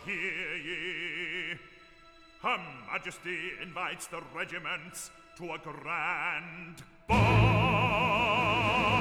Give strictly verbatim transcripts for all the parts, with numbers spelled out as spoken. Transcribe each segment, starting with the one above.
hear ye. Her Majesty invites the regiments to a grand ball.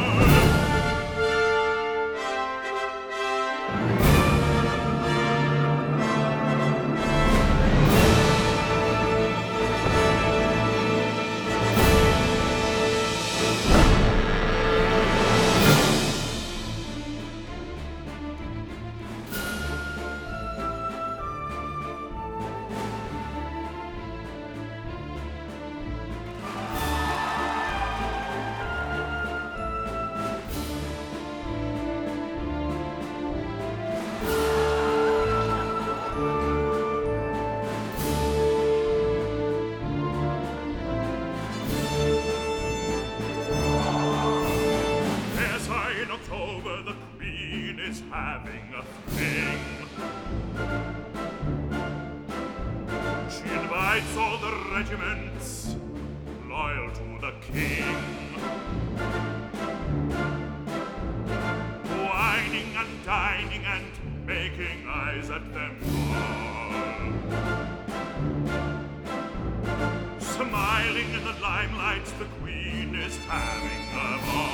Having a thing. She invites all the regiments loyal to the king, whining and dining and making eyes at them all, smiling in the limelight. The queen is having a ball.